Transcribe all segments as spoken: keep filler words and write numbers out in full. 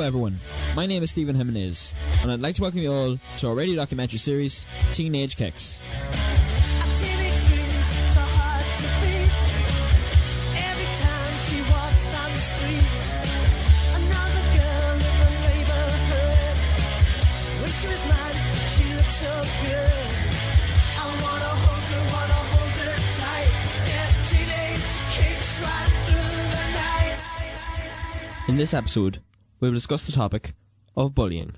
everyone, my name is Stephen Jimenez, and I'd like to welcome you all to our radio documentary series, Teenage Kicks. In this episode, we will discuss the topic of bullying.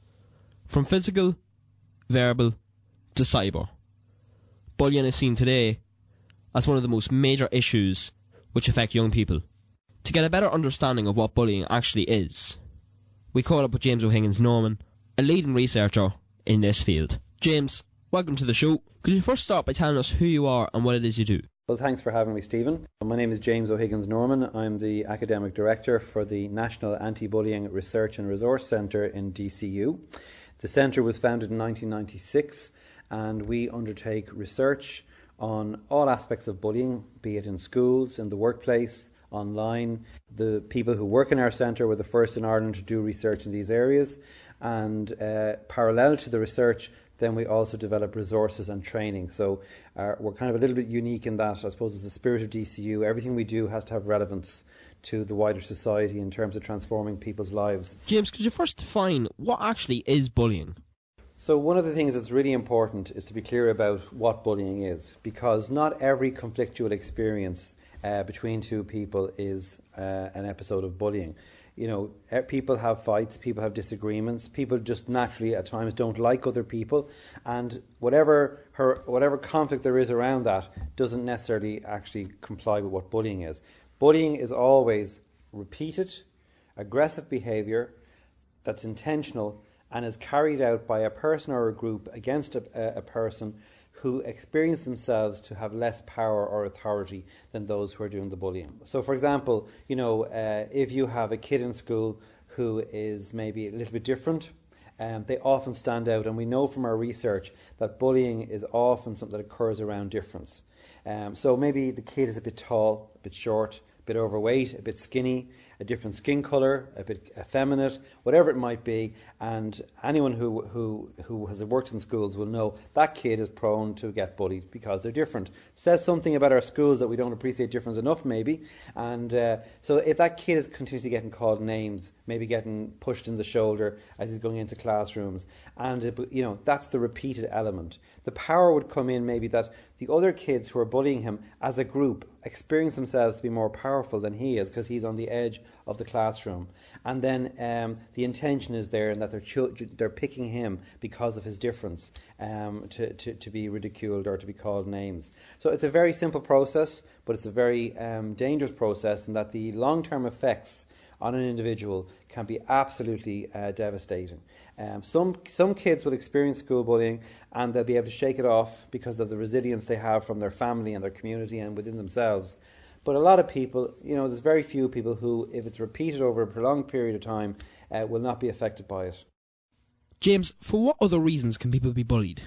From physical, verbal, to cyber. Bullying is seen today as one of the most major issues which affect young people. To get a better understanding of what bullying actually is, we caught up with James O'Higgins Norman, a leading researcher in this field. James, welcome to the show. Could you first start by telling us who you are and what it is you do? Well, thanks for having me, Stephen. My name is James O'Higgins Norman. I'm the Academic Director for the National Anti-Bullying Research and Resource Centre in D C U. The centre was founded in nineteen ninety-six, and we undertake research on all aspects of bullying, be it in schools, in the workplace, online. The people who work in our centre were the first in Ireland to do research in these areas, and uh, parallel to the research, then we also develop resources and training. So uh, we're kind of a little bit unique in that, I suppose, it's the spirit of D C U. Everything we do has to have relevance to the wider society in terms of transforming people's lives. James, could you first define what actually is bullying? So one of the things that's really important is to be clear about what bullying is, because not every conflictual experience uh, between two people is uh, an episode of bullying. You know, people have fights, people have disagreements, people just naturally at times don't like other people, and whatever her, whatever conflict there is around that doesn't necessarily actually comply with what bullying is. Bullying is always repeated, aggressive behaviour that's intentional and is carried out by a person or a group against a, a person who experience themselves to have less power or authority than those who are doing the bullying. So, for example, you know, uh, if you have a kid in school who is maybe a little bit different, um, they often stand out, and we know from our research that bullying is often something that occurs around difference. Um, so maybe the kid is a bit tall, a bit short, a bit overweight, a bit skinny, a different skin colour, a bit effeminate, whatever it might be, and anyone who, who who has worked in schools will know that kid is prone to get bullied because they're different. It says something about our schools that we don't appreciate difference enough, maybe, and uh, so if that kid is continuously getting called names, maybe getting pushed in the shoulder as he's going into classrooms, and it, you know, that's the repeated element. The power would come in maybe that the other kids who are bullying him as a group experience themselves to be more powerful than he is because he's on the edge of the classroom, and then um, the intention is there and that they're cho- they're picking him because of his difference um, to, to, to be ridiculed or to be called names. So it's a very simple process, but it's a very um, dangerous process, and that the long-term effects on an individual can be absolutely uh, devastating. Um, some some kids will experience school bullying and they'll be able to shake it off because of the resilience they have from their family and their community and within themselves. But a lot of people, you know, there's very few people who, if it's repeated over a prolonged period of time, uh, will not be affected by it. James, for what other reasons can people be bullied?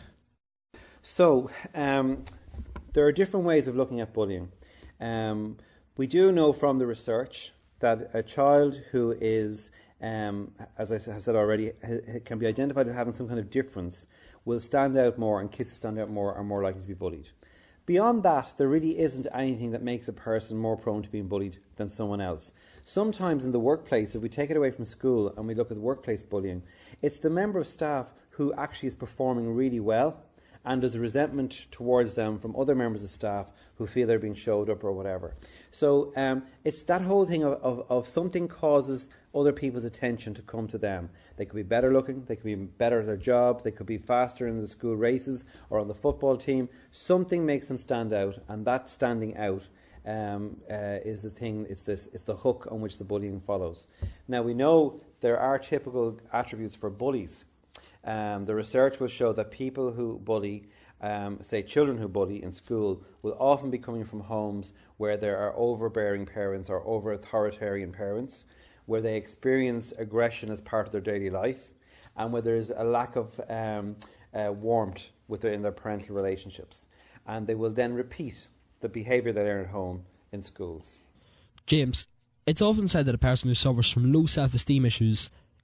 So, um, there are different ways of looking at bullying. Um, we do know from the research that a child who is, um, as I have said already, can be identified as having some kind of difference will stand out more, and kids who stand out more are more likely to be bullied. Beyond that, there really isn't anything that makes a person more prone to being bullied than someone else. Sometimes in the workplace, if we take it away from school and we look at workplace bullying, it's the member of staff who actually is performing really well, and there's a resentment towards them from other members of staff who feel they're being showed up or whatever. So um, it's that whole thing of, of, of something causes other people's attention to come to them. They could be better looking, they could be better at their job, they could be faster in the school races or on the football team. Something makes them stand out, and that standing out um, uh, is the thing, it's this, it's the hook on which the bullying follows. Now we know there are typical attributes for bullies. Um, the research will show that people who bully, um, say children who bully in school, will often be coming from homes where there are overbearing parents or over-authoritarian parents, where they experience aggression as part of their daily life, and where there's a lack of um, uh, warmth within their parental relationships. And they will then repeat the behaviour they learn at home in schools. James, it's often said that a person who suffers from low self-esteem issues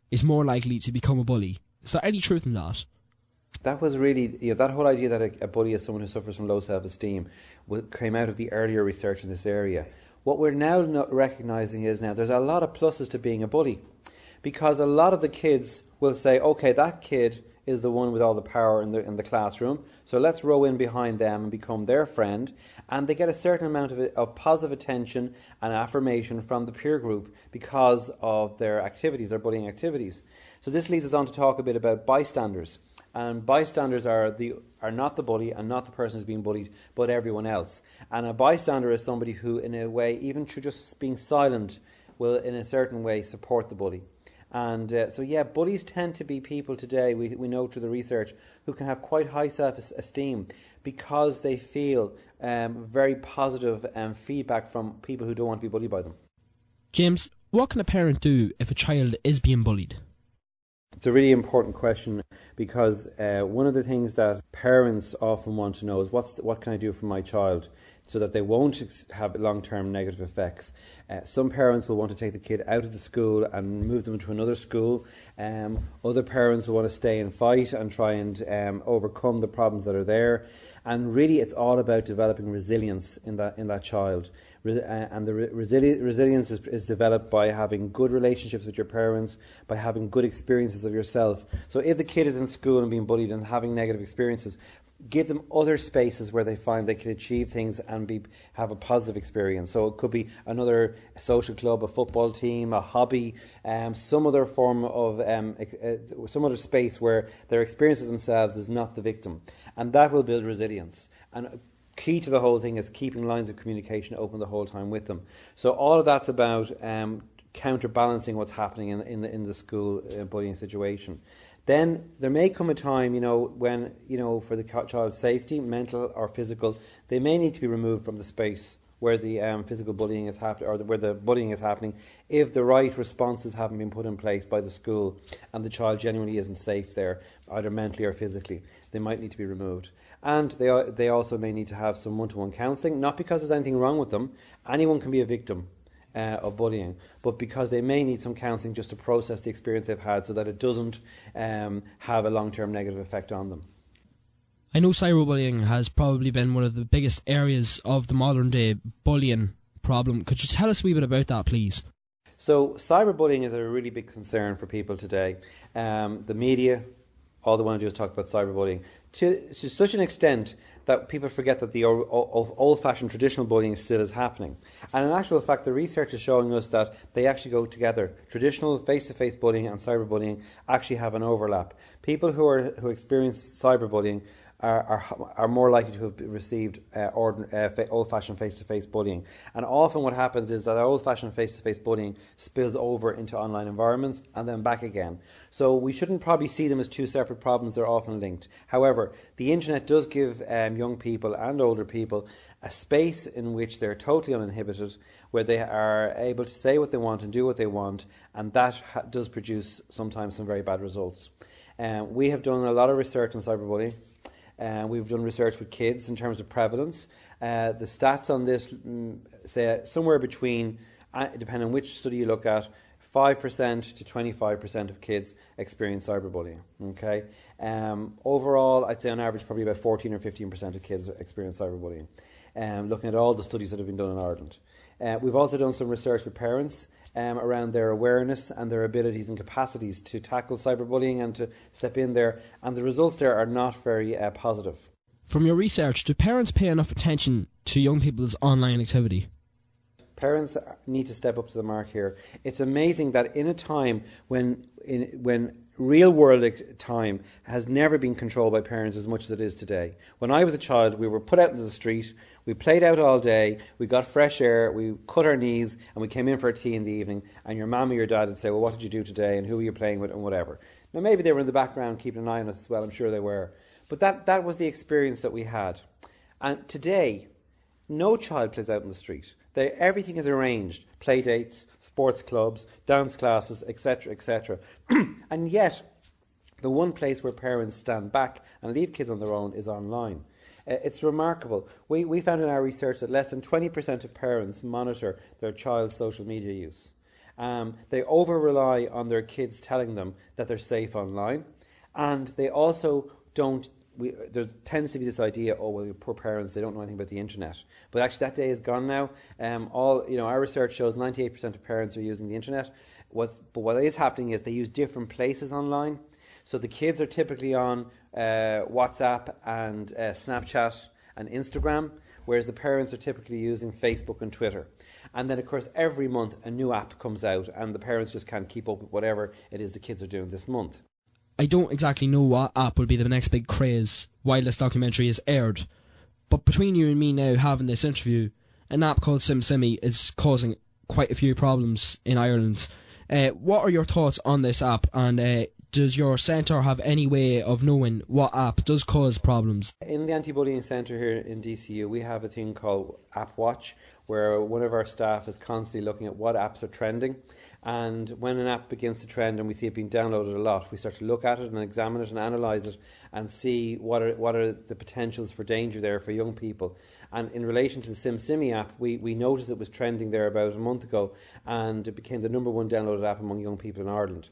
is more likely to become a bully. Is there any truth in that? That was really, you know, that whole idea that a, a bully is someone who suffers from low self-esteem came out of the earlier research in this area. What we're now not recognizing is now there's a lot of pluses to being a bully, because a lot of the kids will say, okay, that kid is the one with all the power in the in the classroom, so let's row in behind them and become their friend, and they get a certain amount of, of positive attention and affirmation from the peer group because of their activities, their bullying activities. So this leads us on to talk a bit about bystanders. And bystanders are the are not the bully and not the person who's being bullied, but everyone else. And a bystander is somebody who, in a way, even through just being silent, will in a certain way support the bully. And uh, so, yeah, bullies tend to be people today, we we know through the research, who can have quite high self-esteem because they feel um, very positive um, feedback from people who don't want to be bullied by them. James, what can a parent do if a child is being bullied? It's a really important question, because uh, one of the things that parents often want to know is what's the, what can I do for my child so that they won't ex- have long-term negative effects. Uh, some parents will want to take the kid out of the school and move them to another school. Um, other parents will want to stay and fight and try and um, overcome the problems that are there. And really, it's all about developing resilience in that in that child. Re- uh, and the re- resili- resilience is, is developed by having good relationships with your parents, by having good experiences of yourself. So if the kid is in school and being bullied and having negative experiences, give them other spaces where they find they can achieve things and be have a positive experience. So it could be another social club, a football team, a hobby, um, some other form of um, uh, some other space where their experience of themselves is not the victim, and that will build resilience. And key to the whole thing is keeping lines of communication open the whole time with them. So all of that's about um, counterbalancing what's happening in, in the in the school uh, bullying situation. Then there may come a time, you know, when, you know, for the child's safety, mental or physical, they may need to be removed from the space where the um, physical bullying is happening, or the, where the bullying is happening, if the right responses haven't been put in place by the school and the child genuinely isn't safe there, either mentally or physically. They might need to be removed. And they are, they also may need to have some one-to-one counselling, not because there's anything wrong with them. Anyone can be a victim Uh, of bullying, but because they may need some counselling just to process the experience they've had so that it doesn't um, have a long-term negative effect on them. I know cyberbullying has probably been one of the biggest areas of the modern day bullying problem. Could you tell us a wee bit about that, please? So cyberbullying is a really big concern for people today. Um, the media, all they want to do is talk about cyberbullying to, to such an extent that people forget that the o- o- old-fashioned traditional bullying still is happening. And in actual fact, the research is showing us that they actually go together. Traditional face-to-face bullying and cyberbullying actually have an overlap. People who are who experience cyberbullying are are, are more likely to have received uh, ordin- uh, fa- old-fashioned face-to-face bullying. And often what happens is that old-fashioned face-to-face bullying spills over into online environments and then back again. So we shouldn't probably see them as two separate problems. They're often linked. However, the internet does give um, young people and older people a space in which they're totally uninhibited, where they are able to say what they want and do what they want, and that ha- does produce sometimes some very bad results. Um, we have done a lot of research on cyberbullying. Uh, we've done research with kids in terms of prevalence. Uh, the stats on this mm, say somewhere between, uh, depending on which study you look at, five percent to twenty-five percent of kids experience cyberbullying. Okay. Um, overall, I'd say on average probably about fourteen or fifteen percent of kids experience cyberbullying. Um, looking at all the studies that have been done in Ireland. Uh, we've also done some research with parents um, around their awareness and their abilities and capacities to tackle cyberbullying and to step in there, and the results there are not very uh, positive. From your research, do parents pay enough attention to young people's online activity? Parents need to step up to the mark here. It's amazing that in a time when in, when real world time has never been controlled by parents as much as it is today. When I was a child, we were put out into the street, we played out all day, we got fresh air, we cut our knees, and we came in for a tea in the evening, and your mum or your dad would say, well, what did you do today, and who were you playing with, and whatever. Now, maybe they were in the background keeping an eye on us as well, I'm sure they were. But that, that was the experience that we had. And today, no child plays out in the street. They, everything is arranged. Play dates, sports clubs, dance classes, et cetera, et cetera. And yet, the one place where parents stand back and leave kids on their own is online. Uh, it's remarkable. We, we found in our research that less than twenty percent of parents monitor their child's social media use. Um, they over-rely on their kids telling them that they're safe online, and they also don't. We, there tends to be this idea, oh well, poor parents, they don't know anything about the internet. But actually, that day is gone now. Um, all you know, our research shows ninety-eight percent of parents are using the internet. What's, but what is happening is they use different places online. So the kids are typically on uh, WhatsApp and uh, Snapchat and Instagram, whereas the parents are typically using Facebook and Twitter. And then, of course, every month a new app comes out, and the parents just can't keep up with whatever it is the kids are doing this month. I don't exactly know what app will be the next big craze while this documentary is aired, but between you and me now having this interview, an app called SimSimi is causing quite a few problems in Ireland. Uh, what are your thoughts on this app, and uh, does your centre have any way of knowing what app does cause problems? In the anti-bullying centre here in D C U, we have a thing called App Watch, where one of our staff is constantly looking at what apps are trending. And when an app begins to trend and we see it being downloaded a lot, we start to look at it and examine it and analyse it and see what are what are the potentials for danger there for young people. And in relation to the SimSimi app, we, we noticed it was trending there about a month ago, and it became the number one downloaded app among young people in Ireland.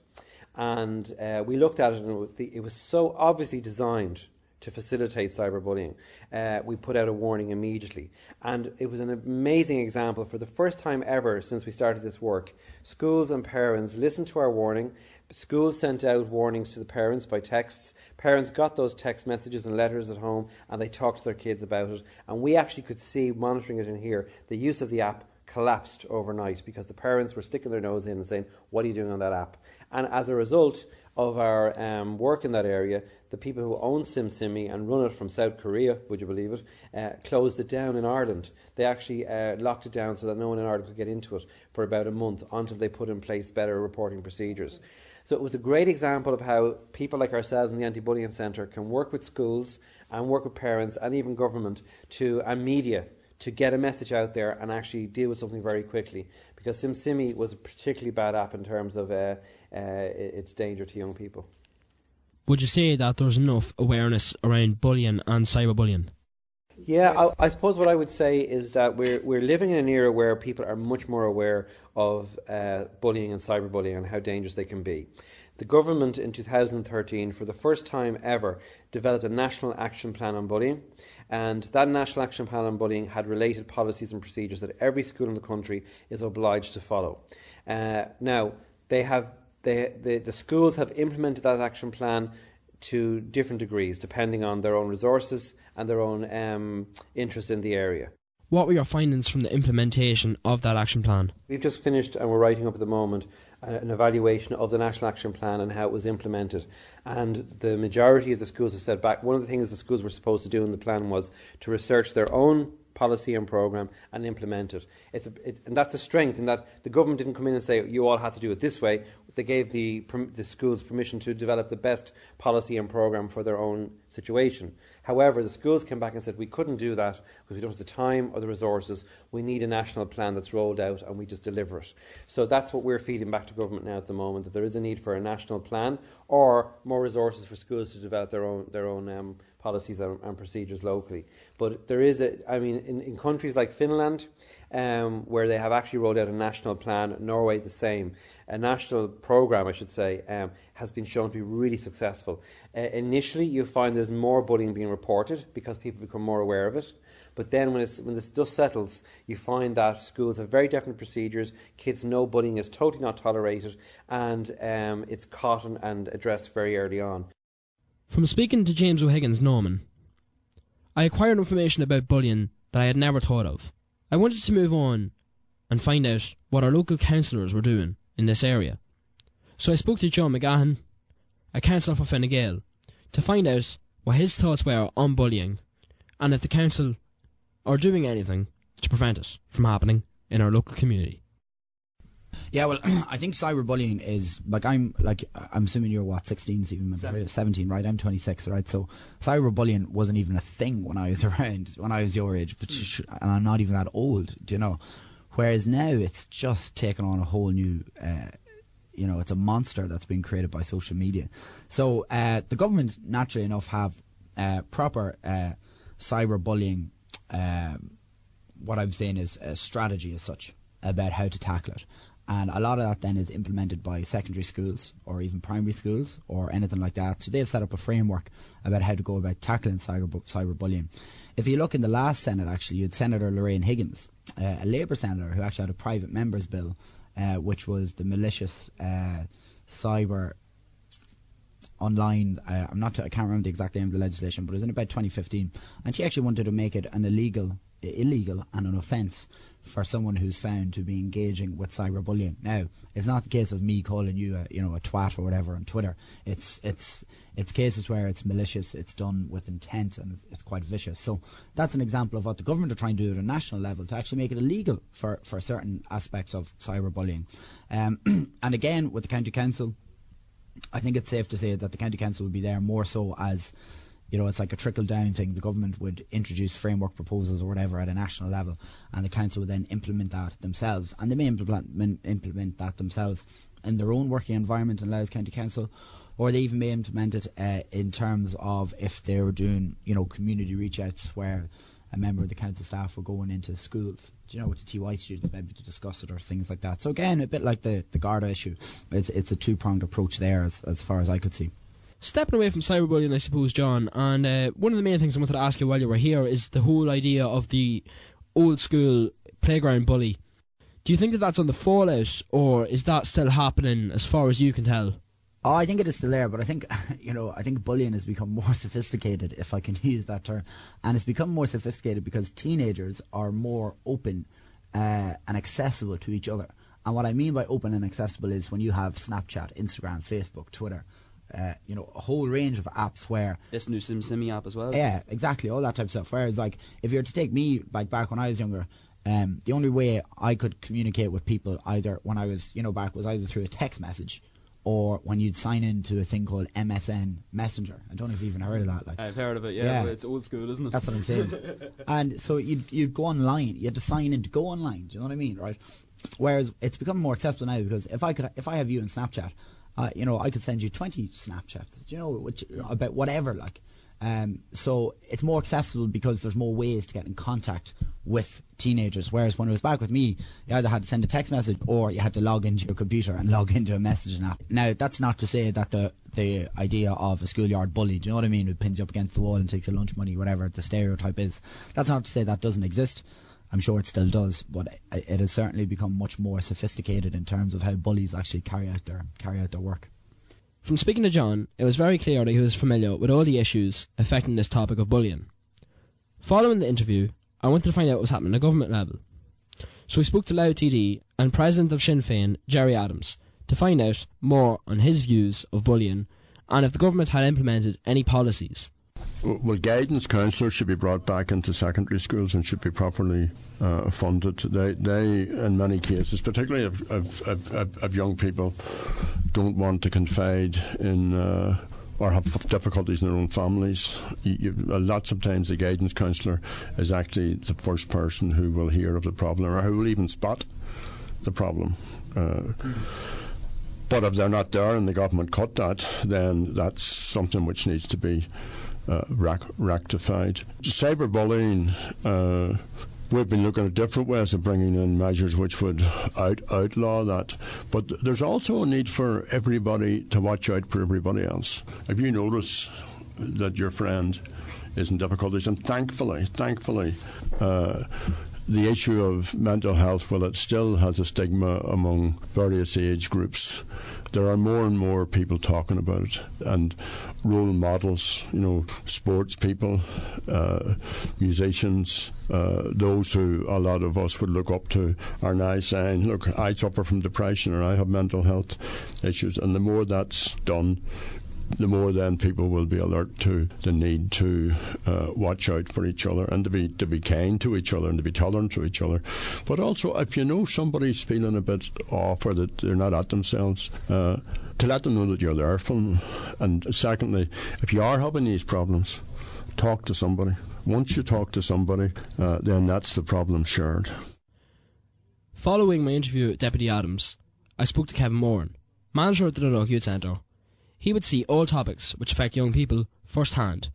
And uh, we looked at it, and it was so obviously designed to facilitate cyberbullying. Uh, we put out a warning immediately, and it was an amazing example. For the first time ever since we started this work, schools and parents listened to our warning. Schools sent out warnings to the parents by texts. Parents got those text messages and letters at home, and they talked to their kids about it. And we actually could see, monitoring it in here, the use of the app collapsed overnight because the parents were sticking their nose in and saying, what are you doing on that app? And as a result of our um, work in that area, the people who own SimSimi and run it from South Korea, would you believe it, uh, closed it down in Ireland. They actually uh, locked it down so that no one in Ireland could get into it for about a month until they put in place better reporting procedures. So it was a great example of how people like ourselves in the Anti-Bullying Centre can work with schools and work with parents and even government to and media to get a message out there and actually deal with something very quickly. Because SimSimi was a particularly bad app in terms of uh, uh, its danger to young people. Would you say that there's enough awareness around bullying and cyberbullying? Yeah, I, I suppose what I would say is that we're we're living in an era where people are much more aware of uh, bullying and cyberbullying and how dangerous they can be. The government in two thousand thirteen, for the first time ever, developed a national action plan on bullying, and that national action plan on bullying had related policies and procedures that every school in the country is obliged to follow. Uh, now, they have they, the, the schools have implemented that action plan to different degrees, depending on their own resources and their own um, interest in the area. What were your findings from the implementation of that action plan? We've just finished, and we're writing up at the moment, an evaluation of the National Action Plan and how it was implemented. And the majority of the schools have said back, one of the things the schools were supposed to do in the plan was to research their own policy and programme and implement it. It's a, it. And that's a strength in that the government didn't come in and say, you all have to do it this way. They gave the, the schools permission to develop the best policy and programme for their own situation. However, the schools came back and said, we couldn't do that because we don't have the time or the resources. We need a national plan that's rolled out and we just deliver it. So that's what we're feeding back to government now at the moment, that there is a need for a national plan or more resources for schools to develop their own their own um, policies and, and procedures locally. But there is a, I mean, in, in countries like Finland, um, where they have actually rolled out a national plan, Norway the same, a national programme, I should say, um, has been shown to be really successful. Uh, initially, you find there's more bullying being reported because people become more aware of it. But then when, it's, when this dust settles, you find that schools have very definite procedures, kids know bullying is totally not tolerated, and um, it's caught and, and addressed very early on. From speaking to James O'Higgins Norman, I acquired information about bullying that I had never thought of. I wanted to move on and find out what our local councillors were doing in this area. So I spoke to John McGahan, a councillor for Fine Gael, to find out what his thoughts were on bullying and if the council are doing anything to prevent it from happening in our local community. Yeah, well, I think cyberbullying is, like, I'm like I'm assuming you're what, sixteen, Stephen? Seven. seventeen, right? I'm twenty-six, right? So cyberbullying wasn't even a thing when I was around, when I was your age, but mm. and I'm not even that old, do you know? Whereas now it's just taken on a whole new, uh, you know, it's a monster that's been created by social media. So uh, the government, naturally enough, have uh, proper uh, cyberbullying. Uh, what I'm saying is a strategy as such about how to tackle it. And a lot of that then is implemented by secondary schools or even primary schools or anything like that. So they've set up a framework about how to go about tackling cyber cyberbullying. If you look in the last Senate, actually, you had Senator Lorraine Higgins, uh, a Labour senator who actually had a private member's bill, uh, which was the malicious uh, cyber online. Uh, I'm not. I can't remember the exact name of the legislation, but it was in about twenty fifteen, and she actually wanted to make it an illegal, illegal and an offence for someone who's found to be engaging with cyberbullying. Now, it's not the case of me calling you a, you know, a twat or whatever on Twitter. It's it's it's cases where it's malicious, it's done with intent, and it's, it's quite vicious. So that's an example of what the government are trying to do at a national level to actually make it illegal for, for certain aspects of cyberbullying. Um, and again, with the county council, I think it's safe to say that the county council would be there more so as, you know, it's like a trickle-down thing. The government would introduce framework proposals or whatever at a national level, and the council would then implement that themselves. And they may implement, implement that themselves in their own working environment in Louth County Council, or they even may implement it uh, in terms of if they were doing, you know, community reach-outs where a member of the council staff were going into schools, you know, with the T Y students maybe to discuss it or things like that. So again, a bit like the, the Garda issue, it's, it's a two-pronged approach there as, as far as I could see. Stepping away from cyberbullying, I suppose, John, and uh, one of the main things I wanted to ask you while you were here is the whole idea of the old school playground bully. Do you think that that's on the fallout, or is that still happening as far as you can tell? Oh, I think it is still there, but I think, you know, I think bullying has become more sophisticated, if I can use that term, and it's become more sophisticated because teenagers are more open uh, and accessible to each other. And what I mean by open and accessible is when you have Snapchat, Instagram, Facebook, Twitter, Uh, you know, a whole range of apps where... This new SimSimi app as well. Yeah, exactly, all that type of stuff. Whereas, like, if you were to take me back back when I was younger, um, the only way I could communicate with people either when I was, you know, back was either through a text message or when you'd sign into a thing called M S N Messenger. I don't know if you've even heard of that. Like, I've heard of it, yeah, yeah. But it's old school, isn't it? That's what I'm saying. And so you'd, you'd go online, you had to sign in to go online, do you know what I mean, right? Whereas it's become more accessible now because if I could, if I have you on Snapchat, Uh, you know, I could send you twenty Snapchats, you know, which about whatever, like. Um, so it's more accessible because there's more ways to get in contact with teenagers. Whereas when it was back with me, you either had to send a text message or you had to log into your computer and log into a messaging app. Now, that's not to say that the the idea of a schoolyard bully, do you know what I mean, who pins you up against the wall and takes your lunch money, whatever the stereotype is. That's not to say that doesn't exist. I'm sure it still does, but it has certainly become much more sophisticated in terms of how bullies actually carry out their carry out their work. From speaking to John, it was very clear that he was familiar with all the issues affecting this topic of bullying. Following the interview, I wanted to find out what was happening at government level. So we spoke to Louth T D and President of Sinn Féin, Gerry Adams, to find out more on his views of bullying and if the government had implemented any policies. Well, guidance counsellors should be brought back into secondary schools and should be properly uh, funded. They, they, in many cases, particularly of, of, of, of young people, don't want to confide in uh, or have difficulties in their own families. You, you, lots of times the guidance counsellor is actually the first person who will hear of the problem or who will even spot the problem. Uh, mm. But if they're not there and the government cut that, then that's something which needs to be Uh, rac- rectified. Cyberbullying, uh, we've been looking at different ways of bringing in measures which would out- outlaw that. But th- there's also a need for everybody to watch out for everybody else. If you notice that your friend is in difficulties, and thankfully, thankfully, uh, the issue of mental health, well, it still has a stigma among various age groups. There are more and more people talking about it, and role models, you know, sports people, uh, musicians, uh, those who a lot of us would look up to are now saying, look, I suffer from depression or I have mental health issues, and the more that's done, the more then people will be alert to the need to uh, watch out for each other and to be to be kind to each other and to be tolerant to each other. But also, if you know somebody's feeling a bit off or that they're not at themselves, uh, to let them know that you're there for them. And secondly, if you are having these problems, talk to somebody. Once you talk to somebody, uh, then that's the problem shared. Following my interview with Deputy Adams, I spoke to Kevin Moran, manager at the Dundalk Youth Centre. He would see all topics which affect young people firsthand.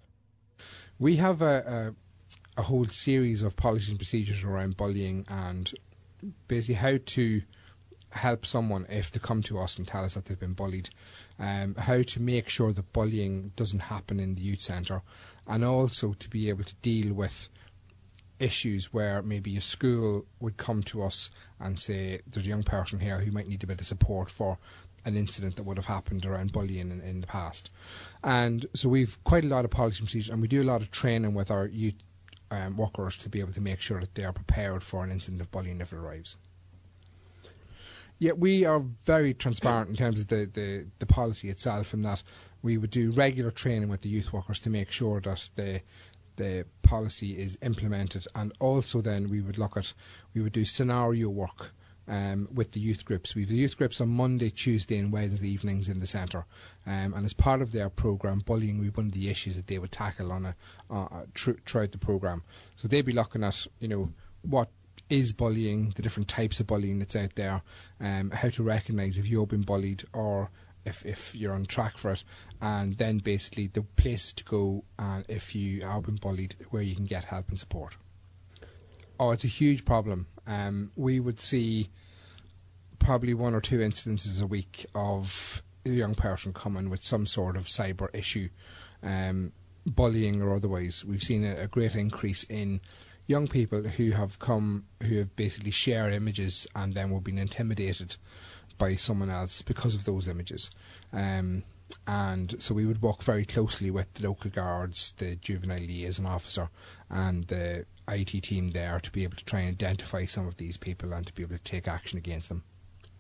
We have a, a, a whole series of policies and procedures around bullying and basically how to help someone if they come to us and tell us that they've been bullied, um, how to make sure that bullying doesn't happen in the youth centre, and also to be able to deal with issues where maybe a school would come to us and say there's a young person here who might need a bit of support for an incident that would have happened around bullying in, in the past. And so we've quite a lot of policy procedures, and we do a lot of training with our youth um, workers to be able to make sure that they are prepared for an incident of bullying if it arrives. Yeah, we are very transparent in terms of the, the, the policy itself, in that we would do regular training with the youth workers to make sure that the the policy is implemented, and also then we would look at, we would do scenario work um, with the youth groups. We have the youth groups on Monday, Tuesday and Wednesday evenings in the centre, um, and as part of their programme, bullying would be one of the issues that they would tackle on a uh, tr- throughout the programme. So they'd be looking at, you know, what is bullying, the different types of bullying that's out there, um, how to recognise if you've been bullied or if, if you're on track for it, and then basically the place to go and if you have been bullied, where you can get help and support. Oh, it's a huge problem. Um, we would see probably one or two incidences a week of a young person coming with some sort of cyber issue, um, bullying or otherwise. We've seen a, a great increase in young people who have come, who have basically shared images and then were being intimidated by someone else because of those images. Um, and so we would work very closely with the local guards, the juvenile liaison officer and the I T team there to be able to try and identify some of these people and to be able to take action against them.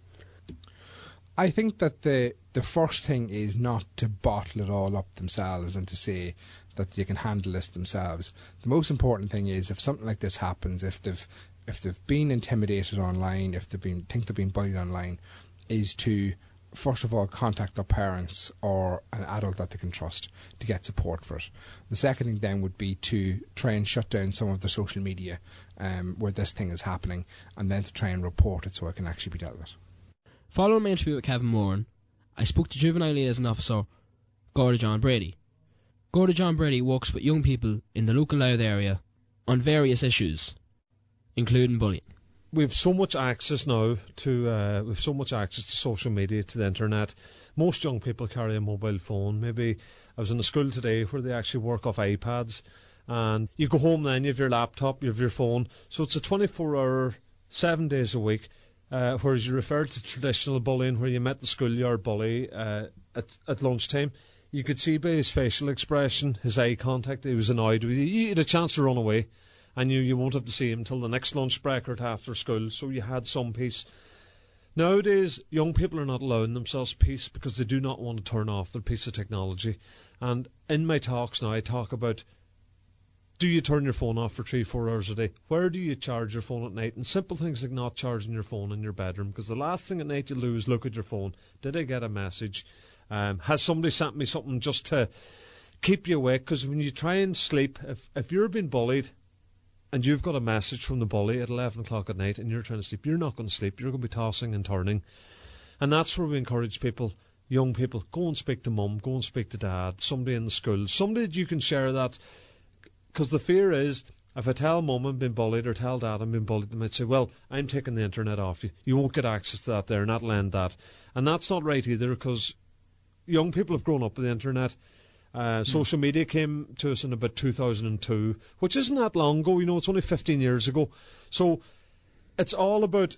I think that the the first thing is not to bottle it all up themselves and to say that they can handle this themselves. The most important thing is, if something like this happens, if they've if they've been intimidated online, if they've been think they've been bullied online, is to first of all contact their parents or an adult that they can trust to get support for it. The second thing then would be to try and shut down some of the social media um, where this thing is happening, and then to try and report it so it can actually be dealt with. Following my interview with Kevin Moran, I spoke to Juvenile Liaison Officer Gorda John Brady. Gorda John Brady works with young people in the local Louth area on various issues, including bullying. We've so much access now to uh, we've so much access to social media, to the internet. Most young people carry a mobile phone. Maybe I was in a school today where they actually work off iPads, and you go home then you have your laptop, you have your phone. So it's a twenty-four hour, seven days a week. Uh, whereas you referred to traditional bullying, where you met the schoolyard bully uh, at at lunchtime, you could see by his facial expression, his eye contact, he was annoyed. You had a chance to run away, and you, you won't have to see him till the next lunch break or after school, so you had some peace. Nowadays, young people are not allowing themselves peace because they do not want to turn off their piece of technology. And in my talks now, I talk about, do you turn your phone off for three, four hours a day? Where do you charge your phone at night? And simple things like not charging your phone in your bedroom, because the last thing at night you do is look at your phone. Did I get a message? Um, has somebody sent me something just to keep you awake? Because when you try and sleep, if, if you're being bullied and you've got a message from the bully at eleven o'clock at night and you're trying to sleep, you're not going to sleep. You're going to be tossing and turning. And that's where we encourage people, young people, go and speak to mum, go and speak to dad, somebody in the school, somebody that you can share that. Because the fear is, if I tell mum I'm being bullied or tell dad I'm being bullied, they might say, well, I'm taking the internet off you. You won't get access to that there, not lend that. And that's not right either, because young people have grown up with the internet. Uh, mm. Social media came to us in about two thousand two, which isn't that long ago. You know, it's only fifteen years ago. So it's all about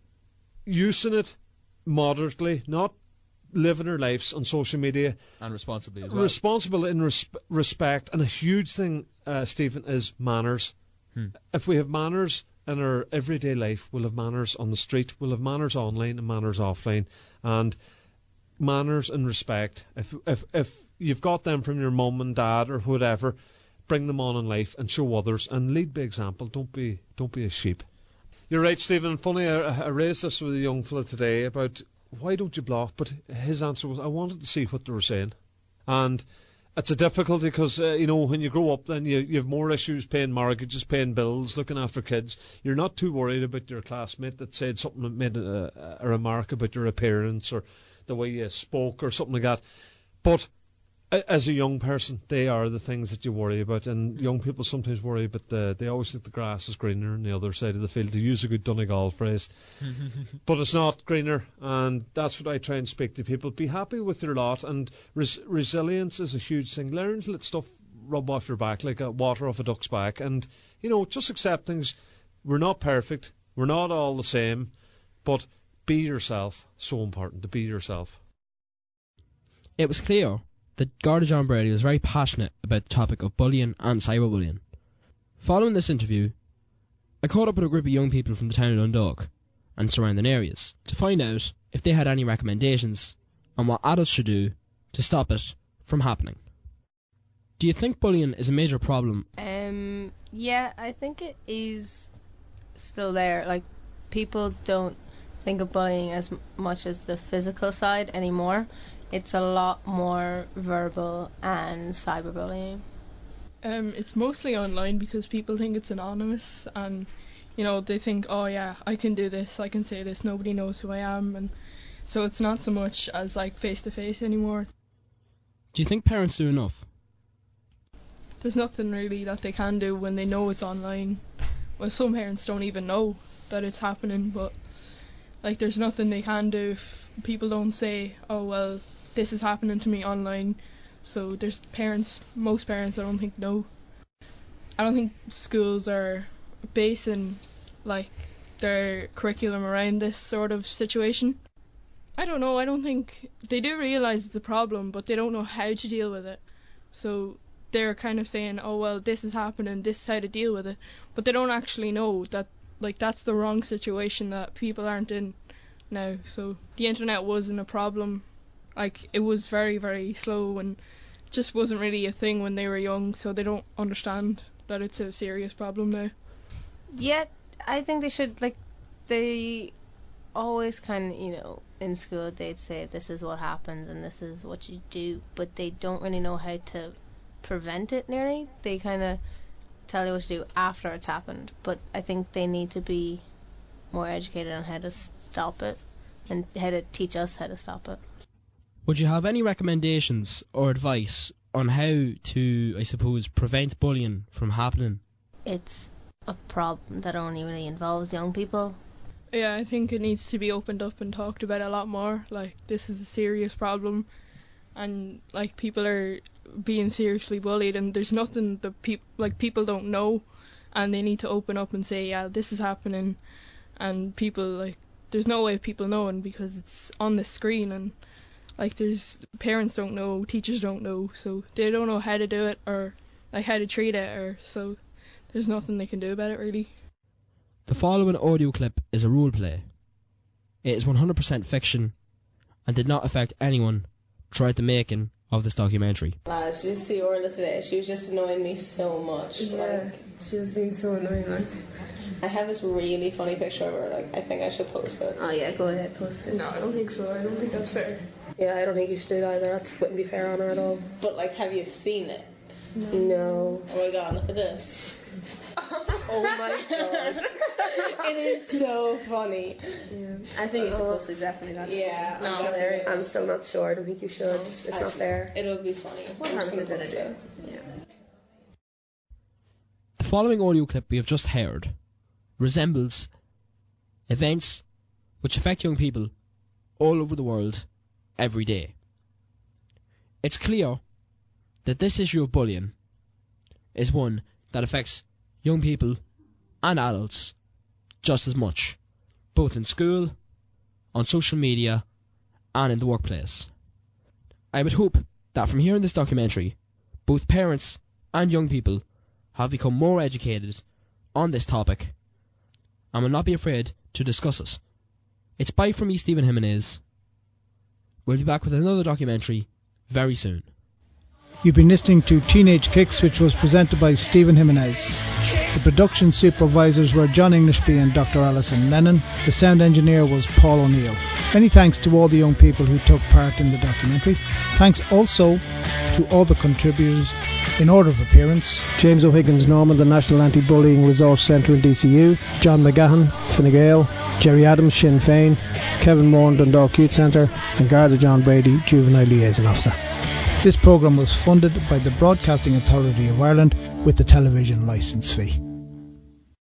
using it moderately, not living our lives on social media. And responsibly as well. Responsible in res- respect. And a huge thing, uh, Stephen, is manners. Hmm. If we have manners in our everyday life, we'll have manners on the street, we'll have manners online and manners offline. And manners and respect, if if if you've got them from your mum and dad or whatever, bring them on in life and show others and lead by example. Don't be don't be a sheep. You're right, Stephen. Funny, I, I raised this with a young fella today about why don't you block, but his answer was, I wanted to see what they were saying. And it's a difficulty because, uh, you know, when you grow up then you, you have more issues paying mortgages, paying bills, looking after kids. You're not too worried about your classmate that said something that made a, a remark about your appearance or the way you spoke or something like that. But a- as a young person, they are the things that you worry about, and young people sometimes worry about the, they always think the grass is greener on the other side of the field, to use a good Donegal phrase. But it's not greener, and that's what I try and speak to people. Be happy with your lot, and res- resilience is a huge thing. Learn to let stuff rub off your back like a water off a duck's back, and, you know, just accept things. We're not perfect, we're not all the same, but be yourself. So important to be yourself. It was clear that Garda John Brady was very passionate about the topic of bullying and cyberbullying. Following this interview, I caught up with a group of young people from the town of Dundalk and surrounding areas to find out if they had any recommendations on what adults should do to stop it from happening. Do you think bullying is a major problem? Um, yeah, I think it is still there. Like, people don't think of bullying as m- much as the physical side anymore. It's a lot more verbal and cyberbullying. Um, it's mostly online because people think it's anonymous, and you know, they think, oh yeah, I can do this, I can say this, nobody knows who I am, and so it's not so much as like face to face anymore. Do you think parents do enough? There's nothing really that they can do when they know it's online. Well, some parents don't even know that it's happening, but like there's nothing they can do if people don't say, oh well, this is happening to me online. So there's parents, most parents I don't think know. I don't think schools are basing like their curriculum around this sort of situation. I don't know, I don't think they do realise it's a problem, but they don't know how to deal with it. So they're kind of saying, oh well, this is happening, this is how to deal with it, but they don't actually know that like that's the wrong situation that people aren't in now. So the internet wasn't a problem. Like, it was very, very slow and just wasn't really a thing when they were young, so they don't understand that it's a serious problem now. Yeah, I think they should, like, they always kind of, you know, in school they'd say this is what happens and this is what you do, but they don't really know how to prevent it nearly. They kind of tell you what to do after it's happened, but I think they need to be more educated on how to stop it and how to teach us how to stop it. Would you have any recommendations or advice on how to, I suppose, prevent bullying from happening? It's a problem that only really involves young people. Yeah, I think it needs to be opened up and talked about a lot more. Like, this is a serious problem, and like people are being seriously bullied, and there's nothing that people like people don't know, and they need to open up and say, yeah, this is happening, and people like there's no way of people knowing because it's on the screen, and like there's parents don't know, teachers don't know, so they don't know how to do it or like how to treat it, or so there's nothing they can do about it really. The following audio clip is a role play. It is one hundred percent fiction and did not affect anyone throughout the making of this documentary. Lads, did you see Orla today? She was just annoying me so much. Yeah, like, she was being so annoying. Like, I have this really funny picture of her. Like, I think I should post it. Oh yeah, go ahead, post it. No, I don't think so. I don't think that's fair. Yeah, I don't think you should do it either. That wouldn't be fair on her at all. But like, have you seen it? No. No. Oh my god, look at this. Oh my god. It is so funny. Yeah. I think you should post it, definitely. That's yeah, no, hilarious. I'm still not sure. I don't think you should. No, it's actually, not fair. It'll be funny. What harm is it gonna do? Yeah. The following audio clip we have just heard resembles events which affect young people all over the world every day. It's clear that this issue of bullying is one that affects young people and adults just as much, both in school, on social media, and in the workplace. I would hope that from hearing this documentary, both parents and young people have become more educated on this topic and will not be afraid to discuss it. It's bye from me, Stephen Jimenez. We'll be back with another documentary very soon. You've been listening to Teenage Kicks, which was presented by Stephen Jimenez. The production supervisors were John Englishby and Doctor Alison Lennon. The sound engineer was Paul O'Neill. Many thanks to all the young people who took part in the documentary. Thanks also to all the contributors in order of appearance: James O'Higgins Norman, the National Anti-Bullying Resource Centre in D C U; John McGahan, Fine Gael; Jerry Adams, Sinn Féin; Kevin Moore, Dundalk Youth Centre; and Garda John Brady, Juvenile Liaison Officer. This programme was funded by the Broadcasting Authority of Ireland with the television licence fee.